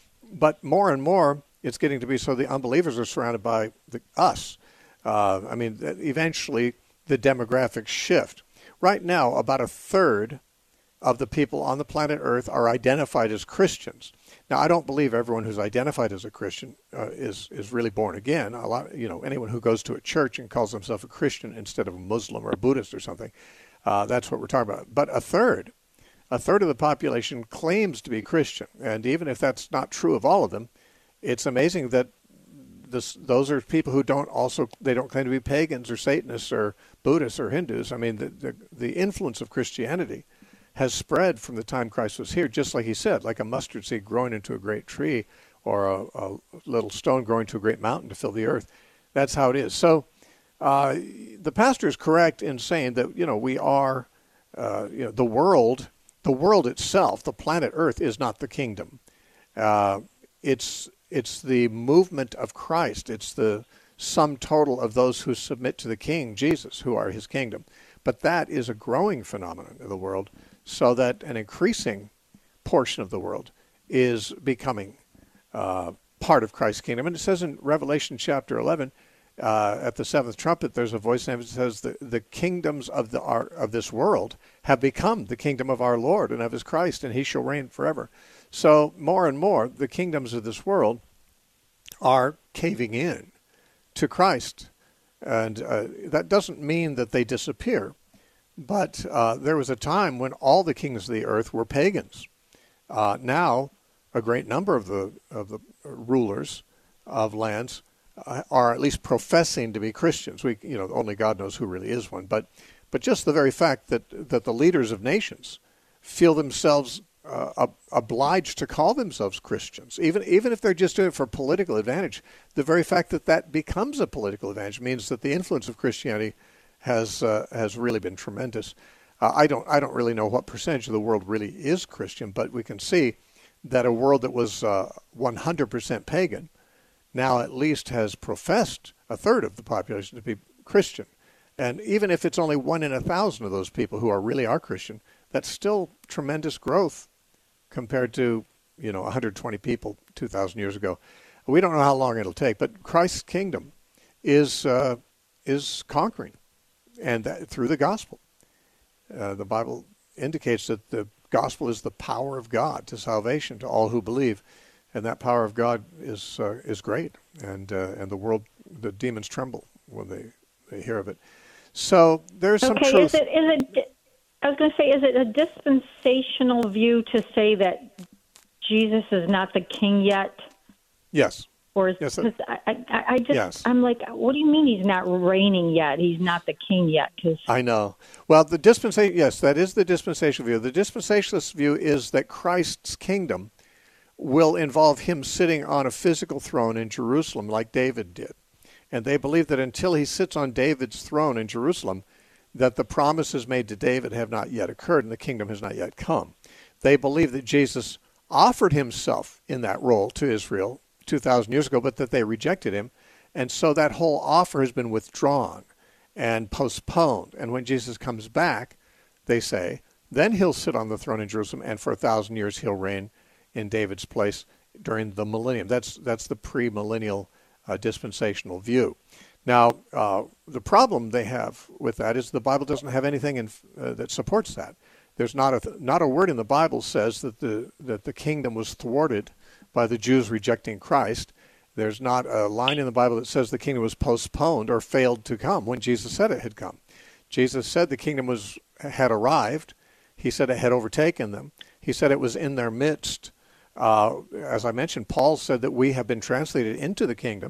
Speaker 1: But more and more, it's getting to be so the unbelievers are surrounded by the, us. Uh, I mean, eventually the demographics shift. Right now, about a third of the people on the planet Earth are identified as Christians. Now, I don't believe everyone who's identified as a Christian uh, is is really born again. A lot, you know, anyone who goes to a church and calls himself a Christian instead of a Muslim or a Buddhist or something, uh, that's what we're talking about. But a third, a third of the population claims to be Christian, and even if that's not true of all of them, it's amazing that this, those are people who don't also they don't claim to be pagans or Satanists or Buddhists or Hindus. I mean, the the, the influence of Christianity has spread from the time Christ was here, just like he said, like a mustard seed growing into a great tree or a, a little stone growing to a great mountain to fill the earth. That's how it is. So uh, the pastor is correct in saying that, you know, we are, uh, you know, the world, the world itself, the planet Earth is not the kingdom. Uh, it's it's the movement of Christ. It's the sum total of those who submit to the King, Jesus, who are his kingdom. But that is a growing phenomenon in the world, so that an increasing portion of the world is becoming uh, part of Christ's kingdom. And it says in Revelation chapter eleven, uh, at the seventh trumpet, there's a voice that says, the, the kingdoms of the of this world have become the kingdom of our Lord and of his Christ, and he shall reign forever. So more and more, the kingdoms of this world are caving in to Christ. And uh, that doesn't mean that they disappear. But uh, there was a time when all the kings of the earth were pagans. Uh, now, a great number of the of the rulers of lands uh, are at least professing to be Christians. We, you know, only God knows who really is one. But but just the very fact that that the leaders of nations feel themselves uh, ob- obliged to call themselves Christians, even even if they're just doing it for political advantage, the very fact that that becomes a political advantage means that the influence of Christianity has uh, has really been tremendous. Uh, I don't I don't really know what percentage of the world really is Christian, but we can see that a world that was uh, one hundred percent pagan now at least has professed a third of the population to be Christian. And even if it's only one in a thousand of those people who are really are Christian, that's still tremendous growth compared to, you know, one hundred twenty people two thousand years ago. We don't know how long it'll take, but Christ's kingdom is uh, is conquering. And that, through the gospel. Uh, the Bible indicates that the gospel is the power of God to salvation to all who believe, and that power of God is uh, is great. And uh, and the world, the demons tremble when they, they hear of it. So there's some
Speaker 6: okay,
Speaker 1: truth.
Speaker 6: Is it, is it, I was going to say, is it a dispensational view to say that Jesus is not the king yet?
Speaker 1: Yes.
Speaker 6: Or is,
Speaker 1: yes,
Speaker 6: I, I, I just,
Speaker 1: yes.
Speaker 6: I'm like, what do you mean he's not reigning yet? He's not the king yet? Cause...
Speaker 1: I know. Well, the dispensation, yes, that is the dispensational view. The dispensationalist view is that Christ's kingdom will involve him sitting on a physical throne in Jerusalem like David did. And they believe that until he sits on David's throne in Jerusalem, that the promises made to David have not yet occurred and the kingdom has not yet come. They believe that Jesus offered himself in that role to Israel two thousand years ago, but that they rejected him. And so that whole offer has been withdrawn and postponed. And when Jesus comes back, they say, then he'll sit on the throne in Jerusalem, and for a thousand years he'll reign in David's place during the millennium. That's that's the premillennial uh, dispensational view. Now, uh, the problem they have with that is the Bible doesn't have anything in, uh, that supports that. There's not a th- not a word in the Bible says that the that the kingdom was thwarted by the Jews rejecting Christ. There's not a line in the Bible that says the kingdom was postponed or failed to come when Jesus said it had come. Jesus said the kingdom was had arrived. He said it had overtaken them. He said it was in their midst. Uh, as I mentioned, Paul said that we have been translated into the kingdom.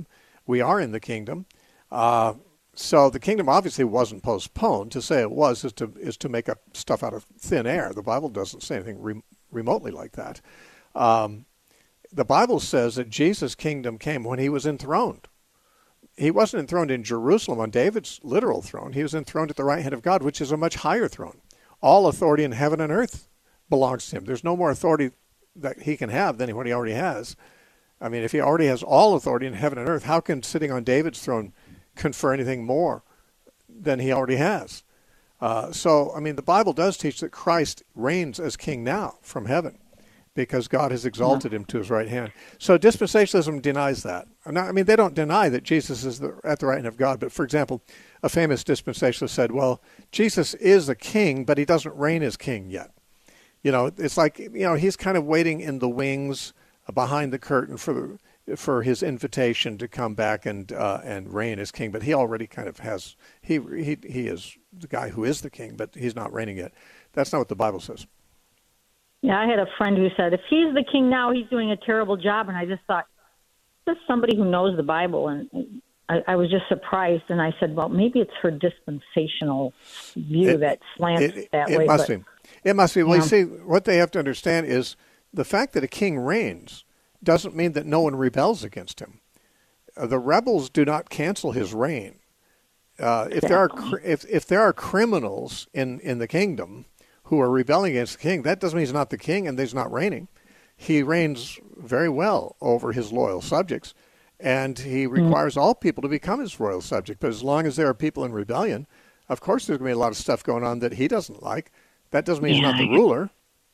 Speaker 1: We are in the kingdom. Uh, so the kingdom obviously wasn't postponed. To say it was is to is to make up stuff out of thin air. The Bible doesn't say anything re- remotely like that. Um, the Bible says that Jesus' kingdom came when he was enthroned. He wasn't enthroned in Jerusalem on David's literal throne. He was enthroned at the right hand of God, which is a much higher throne. All authority in heaven and earth belongs to him. There's no more authority that he can have than what he already has. I mean, if he already has all authority in heaven and earth, how can sitting on David's throne confer anything more than he already has? Uh, so, I mean, the Bible does teach that Christ reigns as king now from heaven because God has exalted him to his right hand. So dispensationalism denies that. I mean, they don't deny that Jesus is the, at the right hand of God. But, for example, a famous dispensationalist said, well, Jesus is a king, but he doesn't reign as king yet. You know, it's like, you know, he's kind of waiting in the wings behind the curtain for the, for his invitation to come back and uh, and reign as king. But he already kind of has, he, he, he is the guy who is the king, but he's not reigning yet. That's not what the Bible says.
Speaker 6: Yeah, I had a friend who said, if he's the king now, he's doing a terrible job. And I just thought, this is somebody who knows the Bible. And I, I was just surprised. And I said, well, maybe it's her dispensational view
Speaker 1: it,
Speaker 6: that slants
Speaker 1: it,
Speaker 6: that
Speaker 1: it
Speaker 6: way.
Speaker 1: It must
Speaker 6: but,
Speaker 1: be. It must be. Well,
Speaker 6: yeah.
Speaker 1: you see, what they have to understand is the fact that a king reigns doesn't mean that no one rebels against him. Uh, the rebels do not cancel his reign. Uh, if there are if if there are criminals in, in the kingdom who are rebelling against the king, that doesn't mean he's not the king and he's not reigning. He reigns very well over his loyal subjects, and he requires mm. all people to become his royal subject. But as long as there are people in rebellion, of course there's going to be a lot of stuff going on that he doesn't like. That doesn't mean yeah, he's not the ruler.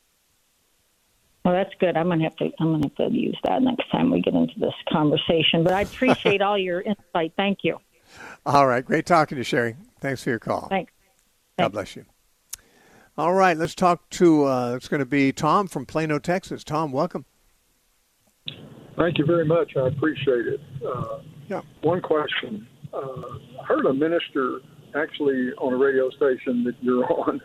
Speaker 6: Well, that's good. I'm gonna have to. I'm gonna have to use that next time we get into this conversation. But I appreciate all your insight. Thank you.
Speaker 1: All right, great talking to you, Sherry. Thanks for your call.
Speaker 6: Thanks.
Speaker 1: God
Speaker 6: Thanks.
Speaker 1: bless you. All right, let's talk to. Uh, it's going to be Tom from Plano, Texas. Tom, welcome.
Speaker 7: Thank you very much. I appreciate it. Uh,
Speaker 1: yeah.
Speaker 7: One question. Uh, I heard a minister actually on a radio station that you're on.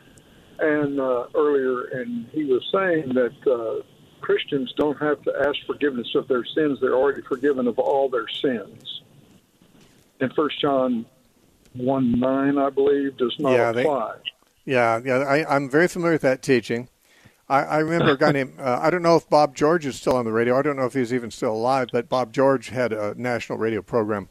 Speaker 7: And uh, earlier, and he was saying that uh, Christians don't have to ask forgiveness of their sins; they're already forgiven of all their sins. And First John one nine, I believe, does not
Speaker 1: yeah,
Speaker 7: apply.
Speaker 1: They, yeah, yeah, I, I'm very familiar with that teaching. I, I remember a guy named uh, I don't know if Bob George is still on the radio. I don't know if he's even still alive, but Bob George had a national radio program.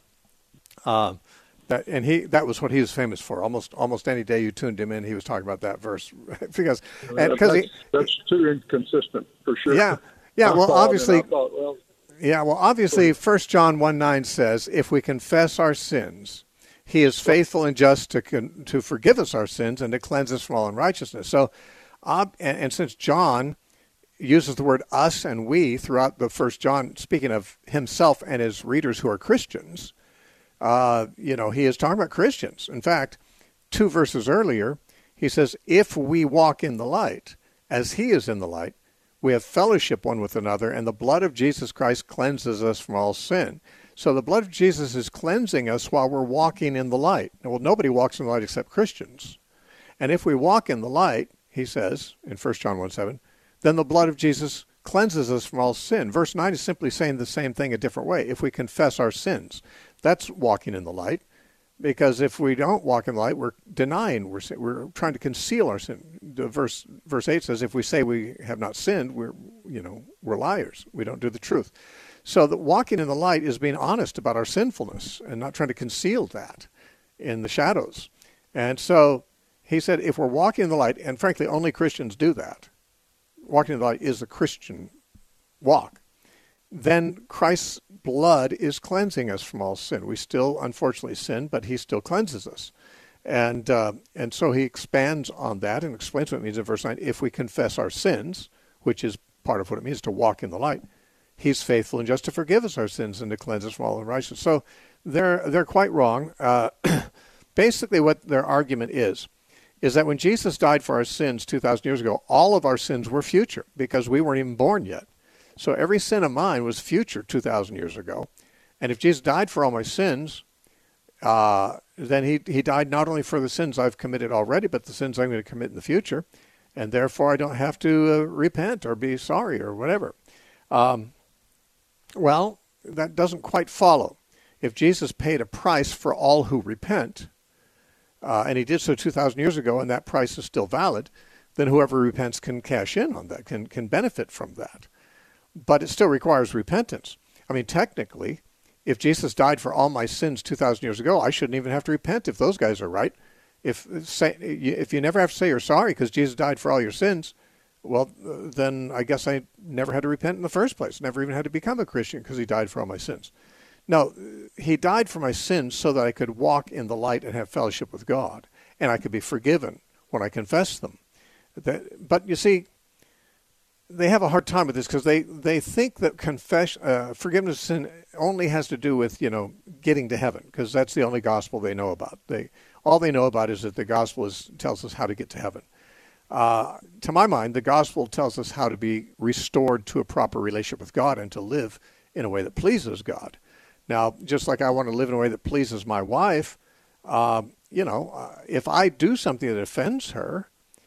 Speaker 1: Uh, That, and he that was what he was famous for. Almost almost any day you tuned him in, he was talking about that verse because and
Speaker 7: that's,
Speaker 1: he,
Speaker 7: that's too inconsistent for sure.
Speaker 1: Yeah, yeah.
Speaker 7: I
Speaker 1: well, obviously,
Speaker 7: thought, well,
Speaker 1: yeah. Well, obviously, First John one nine says, "If we confess our sins, He is faithful and just to con, to forgive us our sins and to cleanse us from all unrighteousness." So, uh, and, and since John uses the word "us" and "we" throughout the First John, speaking of himself and his readers who are Christians. Uh, you know, he is talking about Christians. In fact, two verses earlier, he says, if we walk in the light, as he is in the light, we have fellowship one with another, and the blood of Jesus Christ cleanses us from all sin. So the blood of Jesus is cleansing us while we're walking in the light. Well, nobody walks in the light except Christians. And if we walk in the light, he says in First John one seven, then the blood of Jesus cleanses us from all sin. Verse nine is simply saying the same thing a different way. If we confess our sins, that's walking in the light, because if we don't walk in the light, we're denying, we're we're trying to conceal our sin. The verse verse eight says, if we say we have not sinned, we're you know we're liars. We don't do the truth. So that walking in the light is being honest about our sinfulness and not trying to conceal that in the shadows. And so he said, if we're walking in the light, and frankly, only Christians do that. Walking in the light is a Christian walk. Then Christ's blood is cleansing us from all sin. We still, unfortunately, sin, but he still cleanses us. And uh, and so he expands on that and explains what it means in verse nine. If we confess our sins, which is part of what it means to walk in the light, he's faithful and just to forgive us our sins and to cleanse us from all unrighteousness. So they're, they're quite wrong. Uh, basically what their argument is, is that when Jesus died for our sins two thousand years ago, all of our sins were future because we weren't even born yet. So every sin of mine was future two thousand years ago. And if Jesus died for all my sins, uh, then he, he died not only for the sins I've committed already, but the sins I'm going to commit in the future. And therefore I don't have to uh, repent or be sorry or whatever. Um, well, that doesn't quite follow. if Jesus paid a price for all who repent, uh, and he did so two thousand years ago, and that price is still valid, then whoever repents can cash in on that, can, can benefit from that. But it still requires repentance. I mean, technically, if Jesus died for all my sins two thousand years ago, I shouldn't even have to repent if those guys are right. If say, if you never have to say you're sorry because Jesus died for all your sins, well, then I guess I never had to repent in the first place. Never even had to become a Christian because he died for all my sins. No, he died for my sins so that I could walk in the light and have fellowship with God, and I could be forgiven when I confess them. That, but you see, they have a hard time with this because they, they think that confess, uh, forgiveness of sin only has to do with, you know, getting to heaven, because that's the only gospel they know about. They all they know about is that the gospel is, tells us how to get to heaven. Uh, to my mind, the gospel tells us how to be restored to a proper relationship with God and to live in a way that pleases God. Now, just like I want to live in a way that pleases my wife, uh, you know, uh, if I do something that offends her,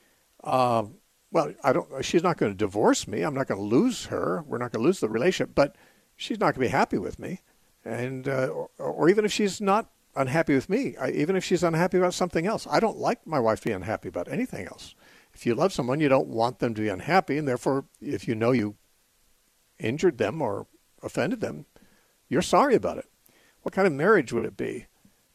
Speaker 1: uh, well, I don't. She's not going to divorce me. I'm not going to lose her. We're not going to lose the relationship. But she's not going to be happy with me, and uh, or, or even if she's not unhappy with me, I, even if she's unhappy about something else, I don't like my wife to be unhappy about anything else. If you love someone, you don't want them to be unhappy, and therefore, if you know you injured them or offended them, you're sorry about it. What kind of marriage would it be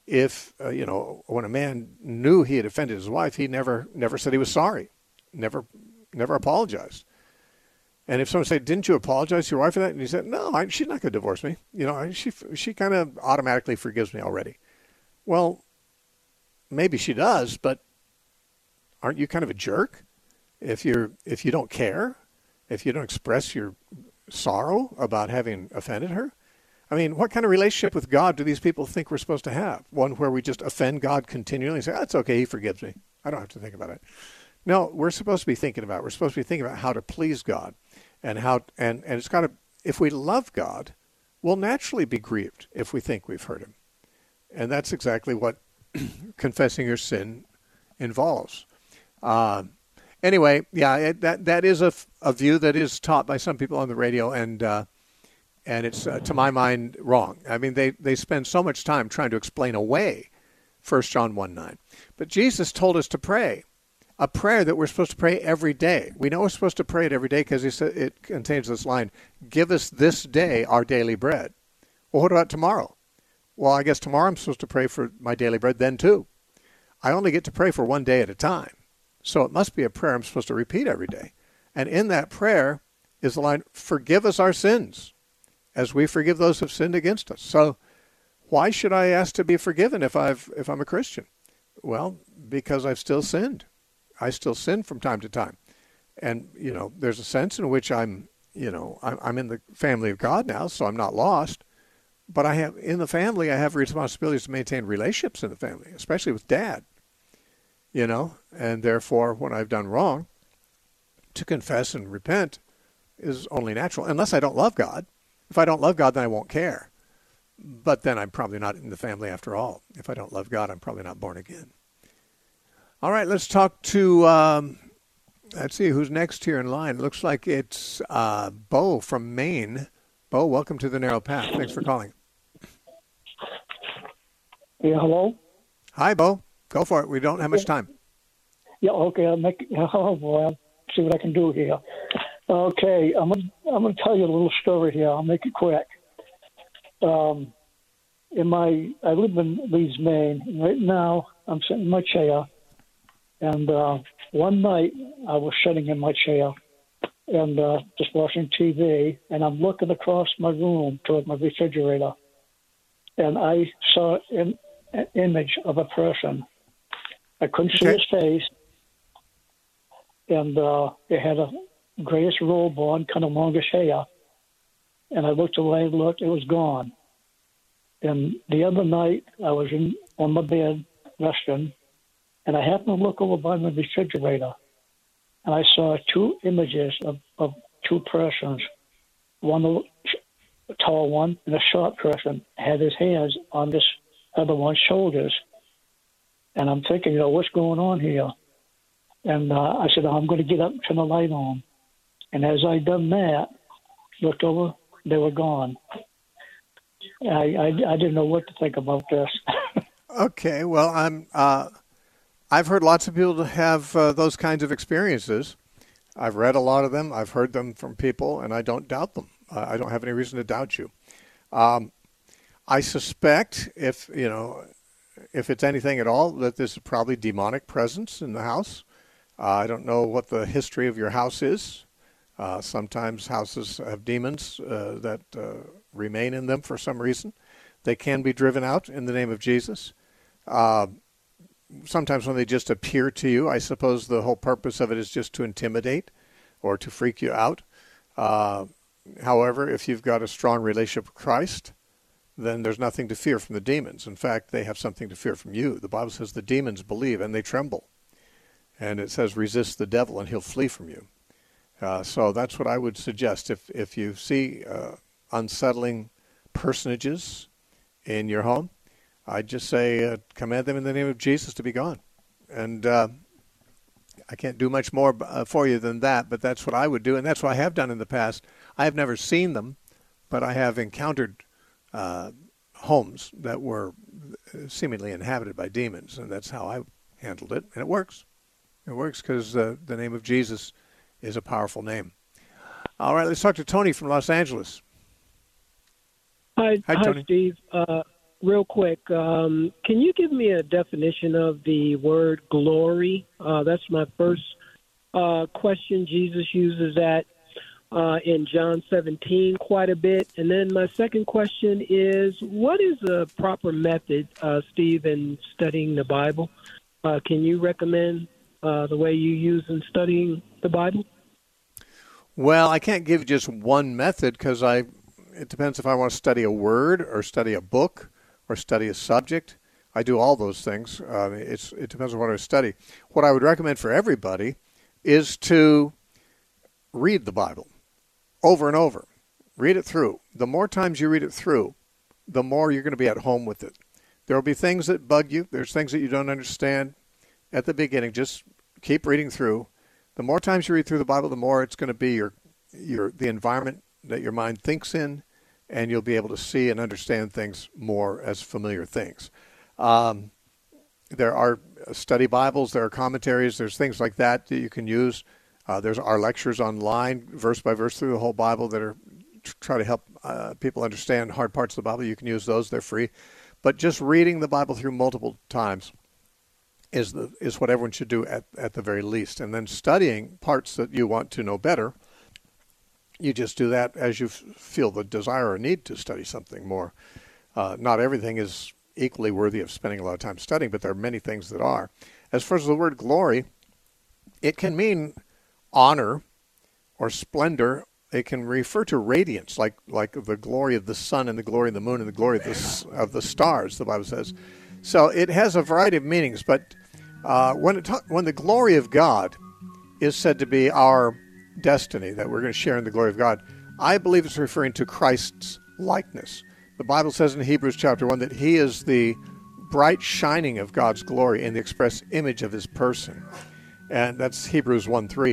Speaker 1: if uh, you know, when a man knew he had offended his wife, he never never said he was sorry, never never apologized? And if someone said, "Didn't you apologize to your wife for that?" and he said, "No, I, she's not going to divorce me. You know, she she kind of automatically forgives me already." Well, maybe she does, but aren't you kind of a jerk if you're if you don't care, if you don't express your sorrow about having offended her? I mean, what kind of relationship with God do these people think we're supposed to have? One where we just offend God continually and say, "That's okay, he forgives me. I don't have to think about it." No, we're supposed to be thinking about it. We're supposed to be thinking about how to please God, and how and and it's got to. If we love God, we'll naturally be grieved if we think we've hurt him, and that's exactly what confessing your sin involves. Uh, anyway, yeah, it, that that is a, a view that is taught by some people on the radio, and uh, and it's uh, to my mind wrong. I mean, they they spend so much time trying to explain away First John one nine, but Jesus told us to pray a prayer that we're supposed to pray every day. We know we're supposed to pray it every day because he said it contains this line: "Give us this day our daily bread." Well, what about tomorrow? Well, I guess tomorrow I'm supposed to pray for my daily bread then too. I only get to pray for one day at a time. So it must be a prayer I'm supposed to repeat every day. And in that prayer is the line, "Forgive us our sins, as we forgive those who have sinned against us." So why should I ask to be forgiven if I've if I'm a Christian? Well, because I've still sinned. I still sin from time to time. And, you know, there's a sense in which I'm, you know, I'm, I'm in the family of God now, so I'm not lost. But I have, in the family, I have responsibilities to maintain relationships in the family, especially with Dad. You know, and therefore, when I've done wrong, to confess and repent is only natural, unless I don't love God. If I don't love God, then I won't care. But then I'm probably not in the family after all. If I don't love God, I'm probably not born again. All right, let's talk to, um, let's see who's next here in line. It looks like it's uh, Bo from Maine. Bo, welcome to the Narrow Path. Thanks for calling.
Speaker 8: Yeah, hello?
Speaker 1: Hi, Bo. Go for it. We don't have much time.
Speaker 8: Yeah, okay. I'll make. Oh boy, I'll see what I can do here. Okay, I'm gonna I'm gonna tell you a little story here. I'll make it quick. Um, in my I live in Leeds, Maine. Right now, I'm sitting in my chair, and uh, one night I was sitting in my chair and uh, just watching T V, and I'm looking across my room toward my refrigerator, and I saw an, an image of a person. I couldn't see
Speaker 1: Okay.
Speaker 8: his face, and uh, it had a grayish robe on, kind of longish hair. And I looked away, looked, it was gone. And the other night, I was in on my bed, resting, and I happened to look over by my refrigerator, and I saw two images of, of two persons. One a tall one and a short person had his hands on this other one's shoulders. And I'm thinking, you know, what's going on here? And uh, I said, oh, I'm going to get up and turn the light on. And as I done that, looked over, they were gone. I, I, I didn't know what to think about this.
Speaker 1: Okay, well, I'm. Uh, I've heard lots of people have uh, those kinds of experiences. I've read a lot of them. I've heard them from people, and I don't doubt them. Uh, I don't have any reason to doubt you. Um, I suspect, if you know, if it's anything at all, that this is probably demonic presence in the house. Uh, I don't know what the history of your house is. Uh, sometimes houses have demons uh, that uh, remain in them for some reason. They can be driven out in the name of Jesus. Uh, sometimes when they just appear to you, I suppose the whole purpose of it is just to intimidate or to freak you out. Uh, however, if you've got a strong relationship with Christ, then there's nothing to fear from the demons. In fact, they have something to fear from you. The Bible says the demons believe and they tremble. And it says resist the devil and he'll flee from you. Uh, so that's what I would suggest. If, if you see uh, unsettling personages in your home, I'd just say uh, command them in the name of Jesus to be gone. And uh, I can't do much more uh, for you than that, but that's what I would do, and that's what I have done in the past. I have never seen them, but I have encountered uh, homes that were seemingly inhabited by demons, and that's how I handled it, and it works. It works because uh, the name of Jesus is a powerful name. All right, let's talk to Tony from Los Angeles.
Speaker 9: Hi,
Speaker 1: hi, Tony.
Speaker 9: Hi Steve. Uh, real quick, um, can you give me a definition of the word glory? Uh, that's my first uh, question. Jesus uses that uh, in John seventeen quite a bit. And then my second question is, what is a proper method, uh, Steve, in studying the Bible? Uh, can you recommend uh, the way you use in studying the Bible?
Speaker 1: Well, I can't give just one method because I. It depends if I want to study a word or study a book or study a subject. I do all those things. Uh, it's, it depends on what I study. What I would recommend for everybody is to read the Bible over and over. Read it through. The more times you read it through, the more you're going to be at home with it. There will be things that bug you. There's things that you don't understand at the beginning. Just keep reading through. The more times you read through the Bible, the more it's going to be your your the environment that your mind thinks in, and you'll be able to see and understand things more as familiar things. Um, there are study Bibles, there are commentaries, there's things like that that you can use. Uh, there's our lectures online, verse by verse through the whole Bible that are try to help uh, people understand hard parts of the Bible. You can use those, they're free. But just reading the Bible through multiple times is the is what everyone should do at, at the very least. And then studying parts that you want to know better, you just do that as you f- feel the desire or need to study something more. Uh, not everything is equally worthy of spending a lot of time studying, but there are many things that are. As far as the word glory, it can mean honor or splendor. It can refer to radiance, like like the glory of the sun and the glory of the moon and the glory of the, of the stars, the Bible says. So it has a variety of meanings, but uh, when it ta- when the glory of God is said to be our destiny, that we're going to share in the glory of God, I believe it's referring to Christ's likeness. The Bible says in Hebrews chapter one that he is the bright shining of God's glory in the express image of his person. And that's Hebrews one three.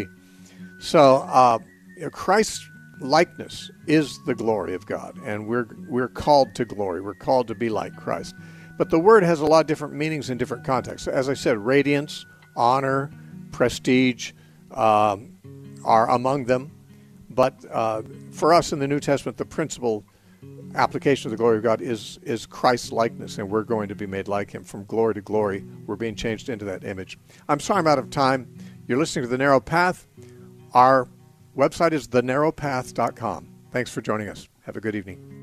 Speaker 1: So uh, Christ's likeness is the glory of God, and we're we're called to glory. We're called to be like Christ. But the word has a lot of different meanings in different contexts. As I said, radiance, honor, prestige, um, are among them. But uh, for us in the New Testament, the principal application of the glory of God is is Christ's likeness, and we're going to be made like him from glory to glory. We're being changed into that image. I'm sorry I'm out of time. You're listening to The Narrow Path. Our website is the narrow path dot com. Thanks for joining us. Have a good evening.